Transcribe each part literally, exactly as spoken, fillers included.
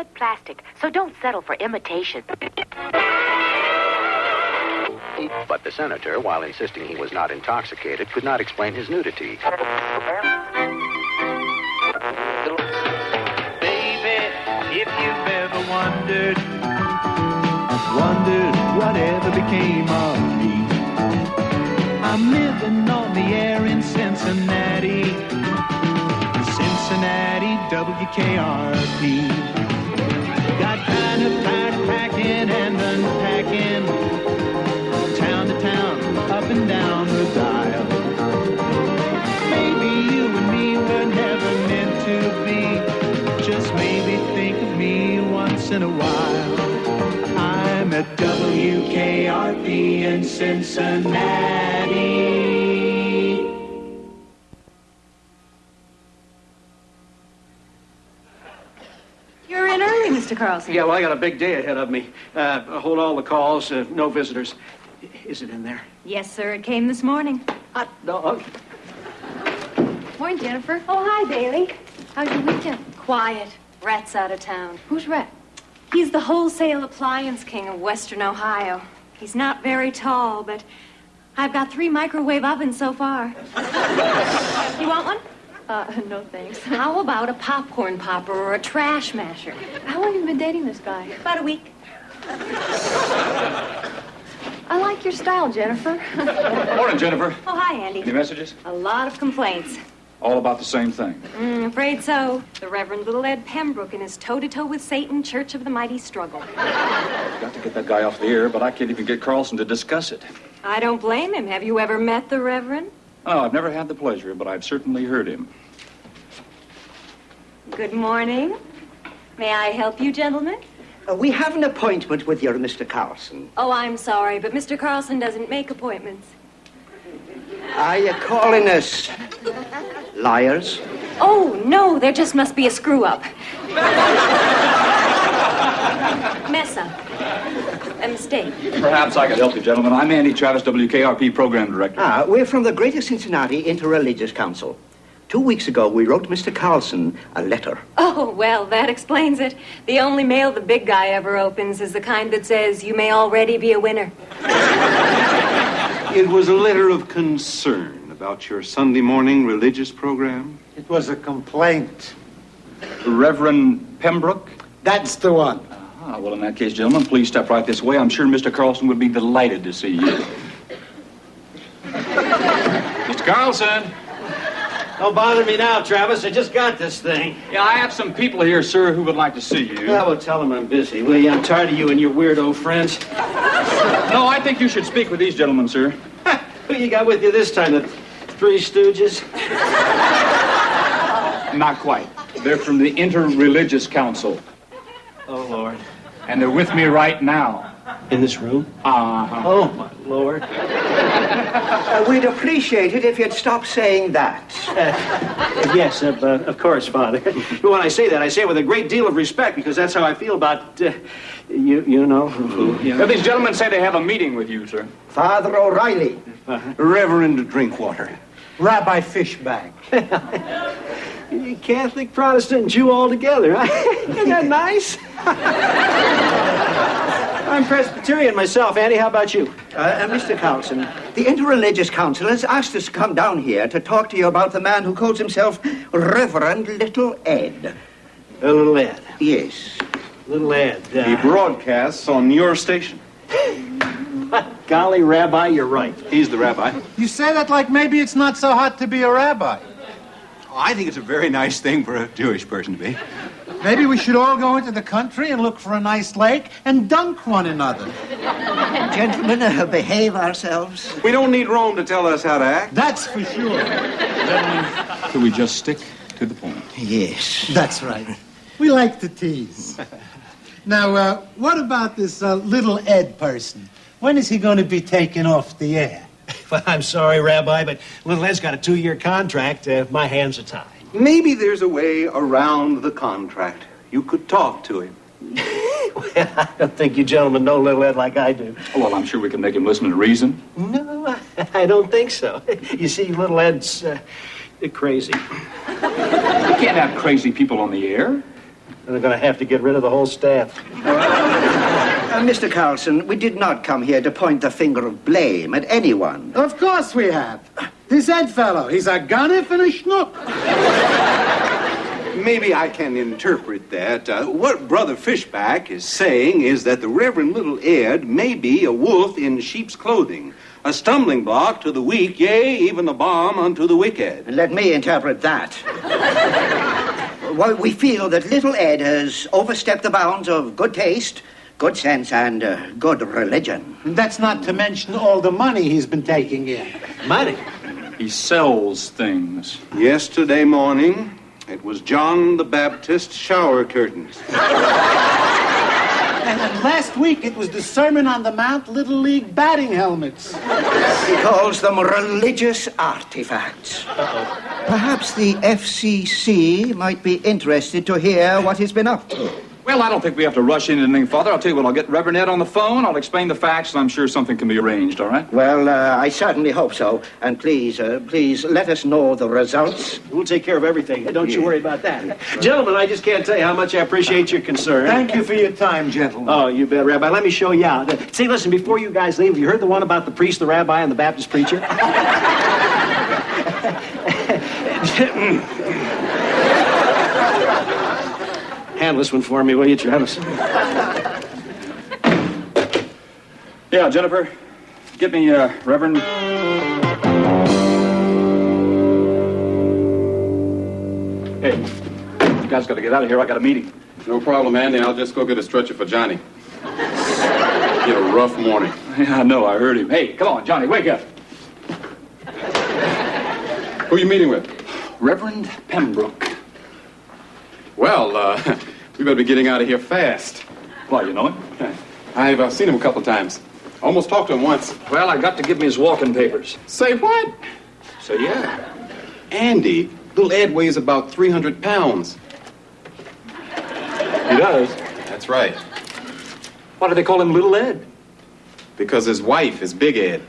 solid plastic, so don't settle for imitation. But the senator, while insisting he was not intoxicated, could not explain his nudity. Baby, if you've ever wondered, wondered whatever became of me, I'm living on the air in Cincinnati, Cincinnati W K R P. Got kind of tired of packing and unpacking, town to town, up and down the dial. Maybe you and me were never meant to be. Just maybe think of me once in a while. I'm at W K R P in Cincinnati. You're in early, Mister Carlson. Yeah, well, I got a big day ahead of me. Uh, hold all the calls, uh, no visitors. Is it in there? Yes, sir. It came this morning. Hot dog. Morning, Jennifer. Oh, hi, Bailey. How's your weekend? Quiet. Rat's out of town. Who's Rat? He's the wholesale appliance king of Western Ohio. He's not very tall, but I've got three microwave ovens so far. You want one? Uh, no thanks. How about a popcorn popper or a trash masher? How long have you been dating this guy? About a week. I like your style, Jennifer. Morning, Jennifer. Oh, hi, Andy. Any messages? A lot of complaints. All about the same thing. Mm, afraid so. The Reverend Little Ed Pembroke and his toe-to-toe with Satan Church of the Mighty struggle. I've got to get that guy off the air, but I can't even get Carlson to discuss it. I don't blame him. Have you ever met the Reverend? Oh, I've never had the pleasure, but I've certainly heard him. Good morning. May I help you, gentlemen? Uh, we have an appointment with your Mister Carlson. Oh, I'm sorry, but Mister Carlson doesn't make appointments. Are you calling us liars? Oh, no, there just must be a screw-up. Mess up. A mistake. Perhaps I could help you, gentlemen. I'm Andy Travis, W K R P Program Director. Ah, we're from the Greater Cincinnati Interreligious Council. Two weeks ago, we wrote Mister Carlson a letter. Oh, well, that explains it. The only mail the big guy ever opens is the kind that says, you may already be a winner. It was a letter of concern about your Sunday morning religious program. It was a complaint. Reverend Pembroke? That's the one. Ah, well, in that case, gentlemen, please step right this way. I'm sure Mister Carlson would be delighted to see you. Mister Carlson! Don't bother me now, Travis. I just got this thing. Yeah, I have some people here, sir, who would like to see you. Yeah, well, tell them I'm busy, will you? I'm tired of you and your weirdo friends. No, I think you should speak with these gentlemen, sir. Who you got with you this time? The Three Stooges? Not quite. They're from the Interreligious Council. Oh, Lord. And they're with me right now. In this room? Uh-huh. Oh, my Lord. Uh, we'd appreciate it if you'd stop saying that. Uh, yes, uh, uh, of course, Father. But when I say that, I say it with a great deal of respect, because that's how I feel about, uh, you you know. Who, you know. Well, these gentlemen say they have a meeting with you, sir. Father O'Reilly. Uh-huh. Reverend Drinkwater. Rabbi Fishbag. Catholic, Protestant, Jew all together. Isn't that nice? I'm Presbyterian myself. Andy, how about you? Uh, uh, Mister Carlson, the Interreligious Council has asked us to come down here to talk to you about the man who calls himself Reverend Little Ed. Uh, Little Ed. Yes. Little Ed. Uh... He broadcasts on your station. Golly, Rabbi, you're right. He's the rabbi. You say that like maybe it's not so hot to be a rabbi. Oh, I think it's a very nice thing for a Jewish person to be. Maybe we should all go into the country and look for a nice lake and dunk one another. Gentlemen, uh, behave ourselves. We don't need Rome to tell us how to act. That's for sure. Could we just stick to the point? Yes. That's right. We like to tease. Now, uh, what about this uh, Little Ed person? When is he going to be taken off the air? Well, I'm sorry, Rabbi, but Little Ed's got a two-year contract. Uh, my hands are tied. Maybe there's a way around the contract. You could talk to him. Well, I don't think you gentlemen know Little Ed like I do. Oh, well, I'm sure we can make him listen to reason. No, I, I don't think so. You see, Little Ed's uh, crazy. You can't have crazy people on the air. And they're going to have to get rid of the whole staff. Uh, Mister Carlson, we did not come here to point the finger of blame at anyone. Of course we have. This Ed fellow, he's a gunniff and a schnook. Maybe I can interpret that. Uh, what Brother Fishback is saying is that the Reverend Little Ed may be a wolf in sheep's clothing, a stumbling block to the weak, yea, even the balm unto the wicked. And let me interpret that. Well, we feel that Little Ed has overstepped the bounds of good taste, good sense, and uh, good religion. That's not to mention all the money he's been taking in. Money? He sells things. Yesterday morning, it was John the Baptist's shower curtains. And then last week it was the Sermon on the Mount Little League batting helmets. He calls them religious artifacts. Uh-oh. Perhaps the F C C might be interested to hear what he's been up to. Well, I don't think we have to rush into anything further. I'll tell you what, I'll get Reverend Ed on the phone, I'll explain the facts, and I'm sure something can be arranged, all right? Well, uh, I certainly hope so. And please, uh, please, let us know the results. We'll take care of everything. Don't you worry about that. Gentlemen, I just can't tell you how much I appreciate your concern. Thank you for your time, gentlemen. Oh, you bet, Rabbi. Let me show you out. See, listen, before you guys leave, have you heard the one about the priest, the rabbi, and the Baptist preacher? Handle this one for me, will you, Travis? Yeah, Jennifer, get me, uh, Reverend. Hey, you guys got to get out of here. I got a meeting. No problem, Andy. I'll just go get a stretcher for Johnny. He had a rough morning. Yeah, I know. I heard him. Hey, come on, Johnny, wake up. Who are you meeting with? Reverend Pembroke. Well, uh, we better be getting out of here fast. Why, you know him? I've uh, seen him a couple of times. Almost talked to him once. Well, I got to give me his walking papers. Say what? So, yeah. Andy, little Ed weighs about three hundred pounds. He does? That's right. Why do they call him Little Ed? Because his wife is Big Ed.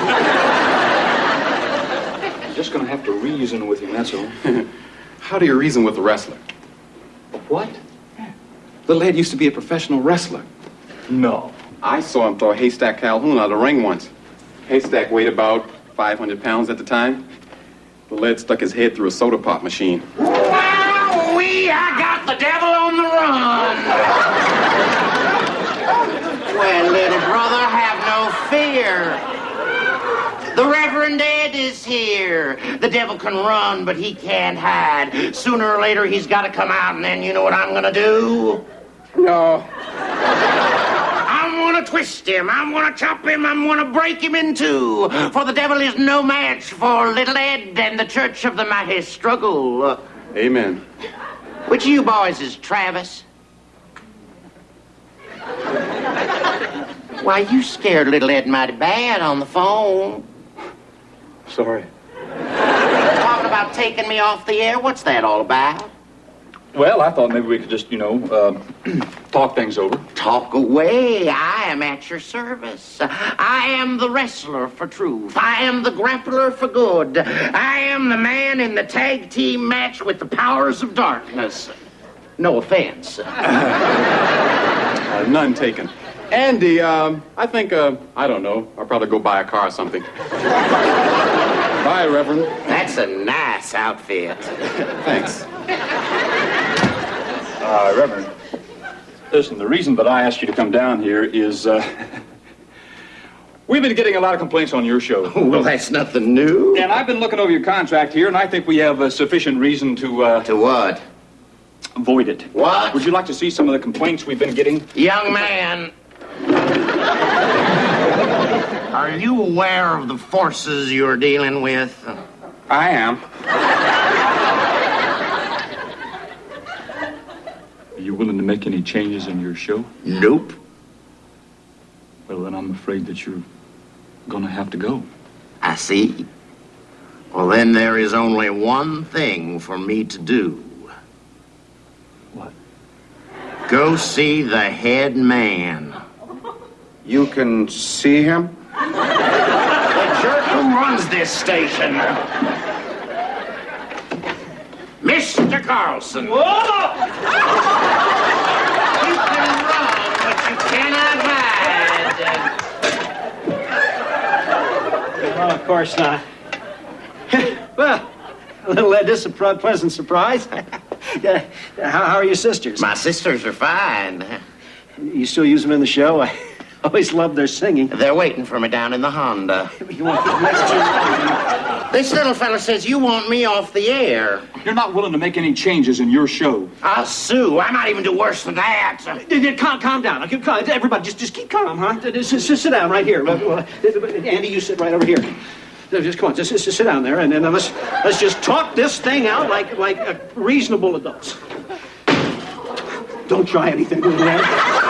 I'm just going to have to reason with him, that's all. How do you reason with a wrestler? What? Little Ed used to be a professional wrestler. No. I saw him throw a Haystack Calhoun out of the ring once. Haystack weighed about five hundred pounds at the time. Little Ed stuck his head through a soda pop machine. Wow, we I got the devil on the run. Well, little brother, have no fear. The Reverend Ed is here. The devil can run, but he can't hide. Sooner or later, he's got to come out, and then you know what I'm going to do? No. I'm going to twist him. I'm going to chop him. I'm going to break him in two. For the devil is no match for Little Ed and the Church of the Mighty Struggle. Amen. Which of you boys is Travis? Why, you scared Little Ed mighty bad on the phone. Sorry. Talking about taking me off the air? What's that all about? Well, I thought maybe we could just, you know, uh, talk things over. Talk away. I am at your service. I am the wrestler for truth. I am the grappler for good. I am the man in the tag team match with the powers of darkness. No offense. Uh, none taken. Andy, um, I think, uh, I don't know, I'll probably go buy a car or something. Bye, Reverend. That's a nice outfit. Thanks. Uh, Reverend, listen, the reason that I asked you to come down here is, uh, we've been getting a lot of complaints on your show. Well, that's nothing new. And I've been looking over your contract here, and I think we have uh, sufficient reason to, uh... To what? Void it. What? Would you like to see some of the complaints we've been getting? Young man. Are you aware of the forces you're dealing with? I am. Are you willing to make any changes in your show? Nope. Well, then I'm afraid that you're gonna have to go. I see. Well, then there is only one thing for me to do. What? Go see the head man. You can see him? The jerk who runs this station. Mister Mister Carlson. Whoa! You can run, but you cannot hide. Well, of course not. Well, little Ed, this is a pro- pleasant surprise. uh, how, how are your sisters? My sisters are fine. You still use them in the show? I always loved their singing. They're waiting for me down in the Honda. You want the next two? This little fella says you want me off the air. You're not willing to make any changes in your show. I'll sue. I might even do worse than that. Calm, calm down. Okay, calm. Everybody, just, just keep calm, huh? Just, just sit down right here. Andy, you sit right over here. Just come on, just, just sit down there, and then let's let's just talk this thing out like like uh, reasonable adults. Don't try anything, little Ed.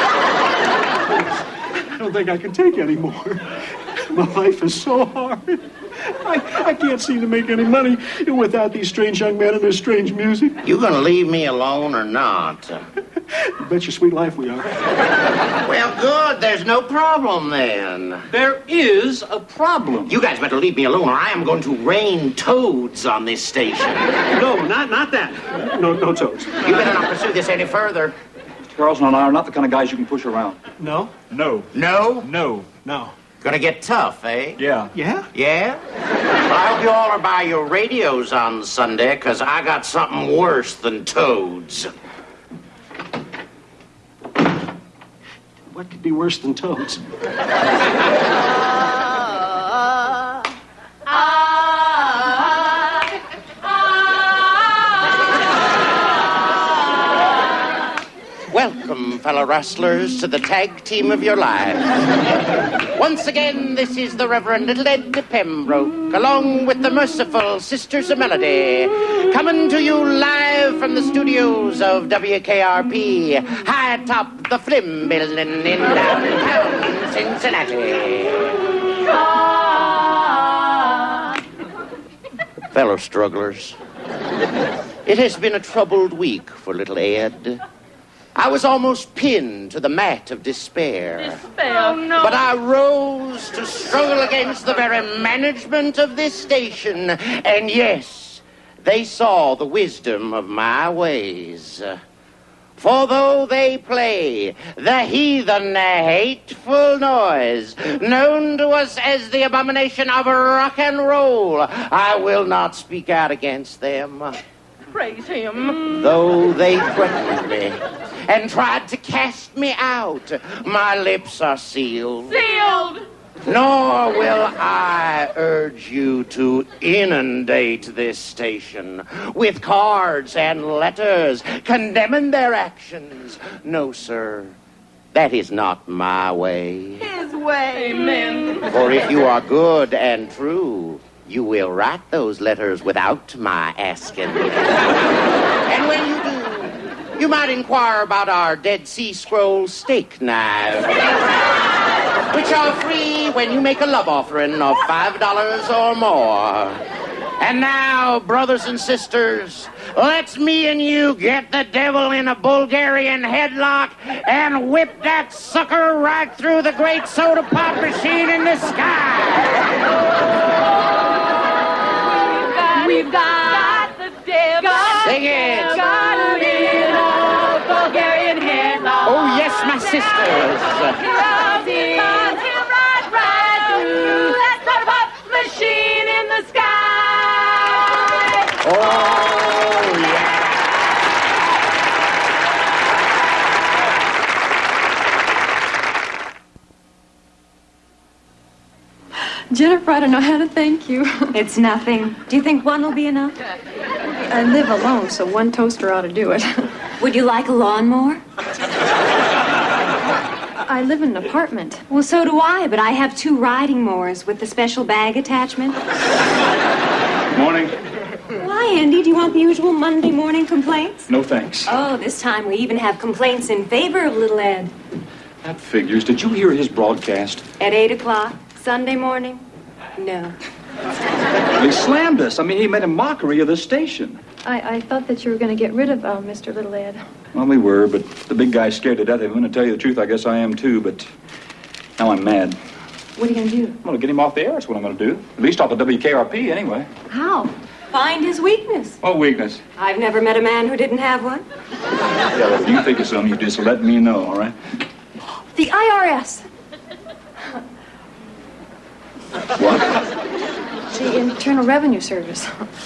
I don't think I can take any more. My life is so hard. I, I can't seem to make any money without these strange young men and their strange music. You gonna leave me alone or not? You bet your sweet life we are. Well, good. There's no problem then. There is a problem. You guys better leave me alone or I am going to rain toads on this station. No, not not that. No, no toads. You better not pursue this any further. Mister Carlson and I are not the kind of guys you can push around. No? No. No? No. No. Gonna get tough, eh? Yeah. Yeah? Yeah? Well, I hope you all are by your radios on Sunday, because I got something worse than toads. What could be worse than toads? Welcome, fellow rustlers, to the tag team of your lives. Once again, this is the Reverend Little Ed Pembroke, along with the merciful Sisters of Melody, coming to you live from the studios of W K R P, high atop the Flim Building in downtown Cincinnati. Fellow strugglers, it has been a troubled week for little Ed. I was almost pinned to the mat of despair. Despair? Oh, no. But I rose to struggle against the very management of this station. And yes, they saw the wisdom of my ways. For though they play the heathen hateful noise, known to us as the abomination of rock and roll, I will not speak out against them. Praise him. Though they threatened me and tried to cast me out, my lips are sealed. Sealed! Nor will I urge you to inundate this station with cards and letters condemning their actions. No, sir, that is not my way. His way. Amen. For if you are good and true, you will write those letters without my asking. And when you do, you might inquire about our Dead Sea Scrolls steak knives, which are free when you make a love offering of five dollars or more. And now, brothers and sisters, let's me and you get the devil in a Bulgarian headlock and whip that sucker right through the great soda pop machine in the sky. We've got the devil. Sing it. Got him in a Bulgarian headlock. Oh, yes, my sisters. Loves him, loves him right, right through that soda pop machine in the sky. Oh, yeah. Jennifer, I don't know how to thank you. It's nothing. Do you think one will be enough? I live alone, so one toaster ought to do it. Would you like a lawnmower? I live in an apartment. Well, so do I, but I have two riding mowers with the special bag attachment. Morning. Why, Andy? Do you want the usual Monday morning complaints? No thanks. Oh, this time we even have complaints in favor of little Ed. That figures. Did you hear his broadcast? At eight o'clock, Sunday morning? No. He slammed us. I mean, he made a mockery of the station. I, I thought that you were going to get rid of uh, Mister Little Ed. Well, we were, but the big guy's scared to death of him. And to tell you the truth, I guess I am too, but now I'm mad. What are you going to do? I'm going to get him off the air. That's what I'm going to do. At least off the W K R P, anyway. How? Find his weakness. What weakness? I've never met a man who didn't have one. Yeah, well, if you think of something, you just let me know, all right? The I R S. What? The Internal Revenue Service.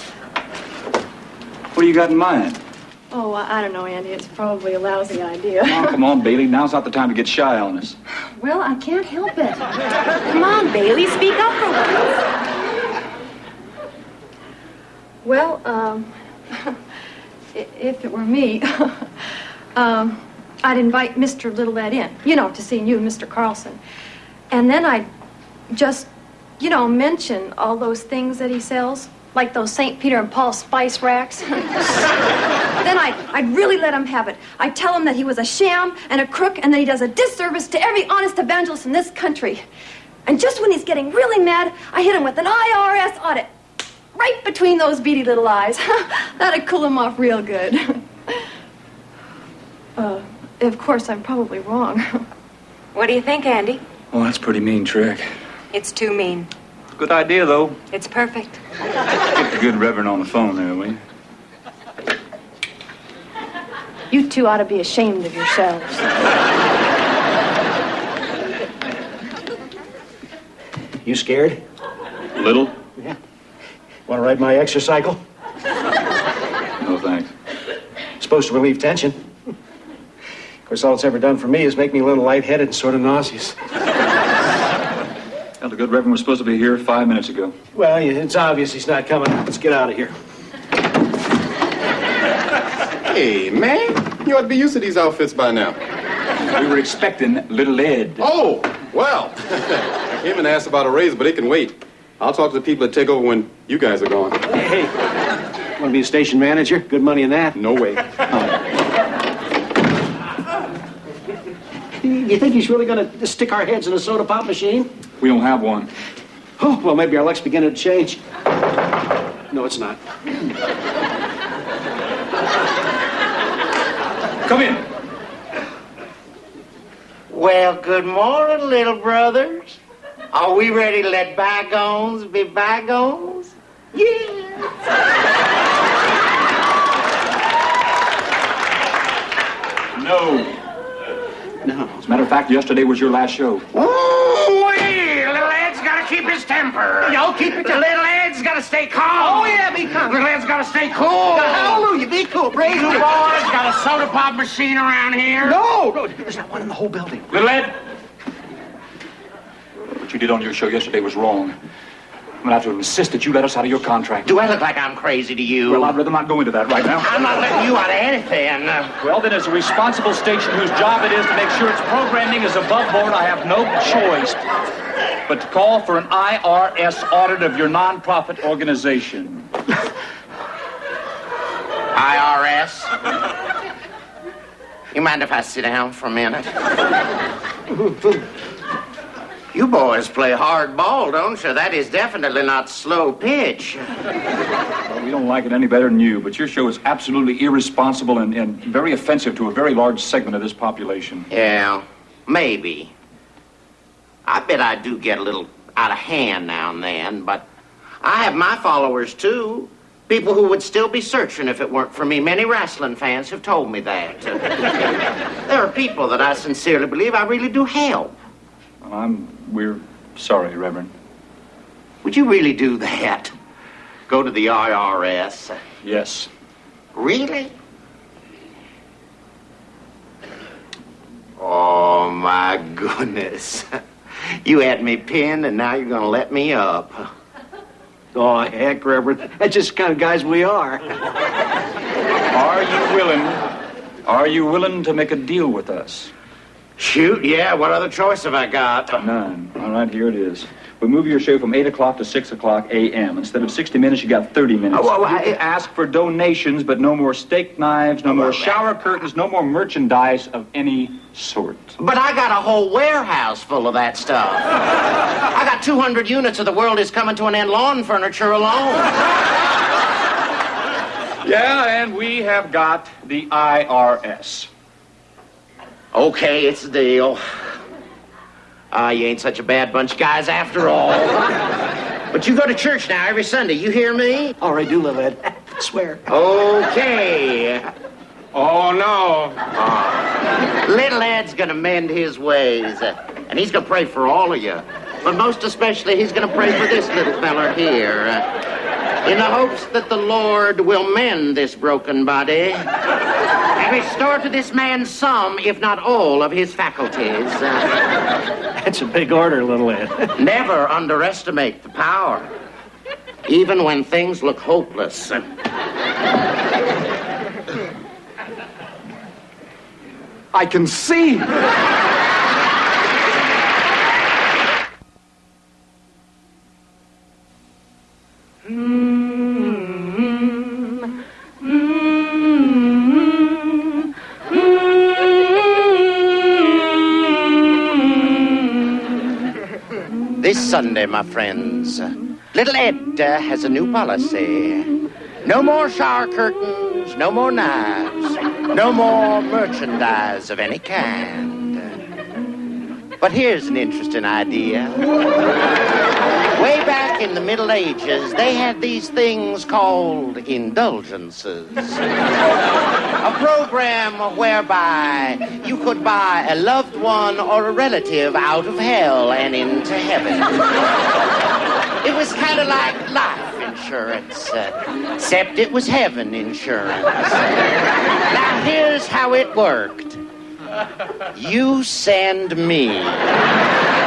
What do you got in mind? Oh, I don't know, Andy. It's probably a lousy idea. Oh, come on, Bailey. Now's not the time to get shy on us. Well, I can't help it. Come on, Bailey. Speak up for once. Well, um, if it were me, um, I'd invite Mister Little Ed in, you know, to see you and Mister Carlson. And then I'd just, you know, mention all those things that he sells, like those Saint Peter and Paul spice racks. Then I'd, I'd really let him have it. I'd tell him that he was a sham and a crook and that he does a disservice to every honest evangelist in this country. And just when he's getting really mad, I hit him with an I R S audit. Right between those beady little eyes. That'd cool him off real good. uh, of course, I'm probably wrong. What do you think, Andy? Oh, that's a pretty mean trick. It's too mean. Good idea, though. It's perfect. Get the good reverend on the phone there, will you? You two ought to be ashamed of yourselves. You scared? Little? Yeah. Want to ride my exercycle? No, thanks. Supposed to relieve tension. Of course, all it's ever done for me is make me a little lightheaded and sort of nauseous. Well, the good reverend was supposed to be here five minutes ago. Well, it's obvious he's not coming. Let's get out of here. Hey, man, you ought to be used to these outfits by now. We were expecting Little Ed. Oh, well. I came and asked about a raise, but it can wait. I'll talk to the people that take over when you guys are gone. Hey, want to be a station manager? Good money in that. No way. You think he's really going to stick our heads in a soda pop machine? We don't have one. Oh, well, maybe our luck's beginning to change. No, it's not. Come in. Well, good morning, little brothers. Are we ready to let bygones be bygones? Yeah. No. No. As a matter of fact, yesterday was your last show. Ooh-wee! Little Ed's got to keep his temper. Yo, keep it down. Little Ed's got to stay calm. Oh, yeah, be calm. Little Ed's got to stay cool. Hallelujah, be cool. Praise You the boys Lord. got a soda pop machine around here? No, no, there's not one in the whole building. Little Ed! What you did on your show yesterday was wrong. I'm going to have to insist that you let us out of your contract. Do I look like I'm crazy to you? Well, I'd rather not go into that right now. I'm not letting you out of anything. Well, then, as a responsible station whose job it is to make sure its programming is above board, I have no choice but to call for an I R S audit of your nonprofit organization. I R S? You mind if I sit down for a minute? You boys play hard ball, don't you? That is definitely not slow pitch. Well, we don't like it any better than you, but your show is absolutely irresponsible and, and very offensive to a very large segment of this population. Yeah, maybe. I bet I do get a little out of hand now and then, but I have my followers, too. People who would still be searching if it weren't for me. Many wrestling fans have told me that. There are people that I sincerely believe I really do help. Well, I'm... we're sorry, Reverend. Would you really do that? Go to the I R S? Yes. Really? Oh, my goodness. You had me pinned, and now you're going to let me up. Oh, heck, Reverend. That's just the kind of guys we are. Are you willing... Are you willing to make a deal with us? Shoot, yeah. What other choice have I got? None. All right, here it is. We move your show from eight o'clock to six o'clock a m Instead of sixty minutes, you got thirty minutes. Oh, well, you I- can ask for donations, but no more steak knives, no more shower curtains, no more merchandise of any sort. But I got a whole warehouse full of that stuff. I got two hundred units of the world is coming to an end lawn furniture alone. Yeah, and we have got the I R S. Okay, it's a deal. Ah, you ain't such a bad bunch of guys after all. But you go to church now every Sunday. You hear me? All right, do, little Ed. I swear. Okay. Oh, no. Oh. Little Ed's gonna mend his ways. Uh, and he's gonna pray for all of you. But most especially, he's gonna pray for this little feller here. Uh, in the hopes that the Lord will mend this broken body and restore to this man some, if not all, of his faculties. Uh, That's a big order, little Ed. Never underestimate the power, even when things look hopeless. I can see. This Sunday, my friends, little Ed uh, has a new policy. No more shower curtains, no more knives, no more merchandise of any kind. But here's an interesting idea. Way back in the Middle Ages, they had these things called indulgences. A program whereby you could buy a loved one or a relative out of hell and into heaven. It was kind of like life insurance, uh, except it was heaven insurance. Now, here's how it worked. You send me.